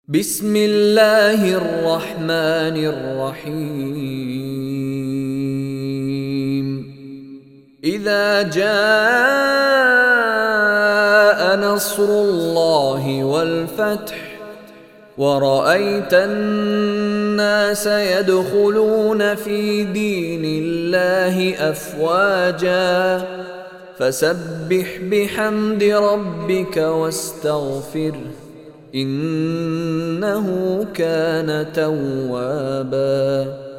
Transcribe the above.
بسم الله الرحمن الرحيم. إذا جاء نصر الله والفتح ورأيت الناس يدخلون في دين الله أفواجا فسبح بحمد ربك واستغفره إنه كان توابا.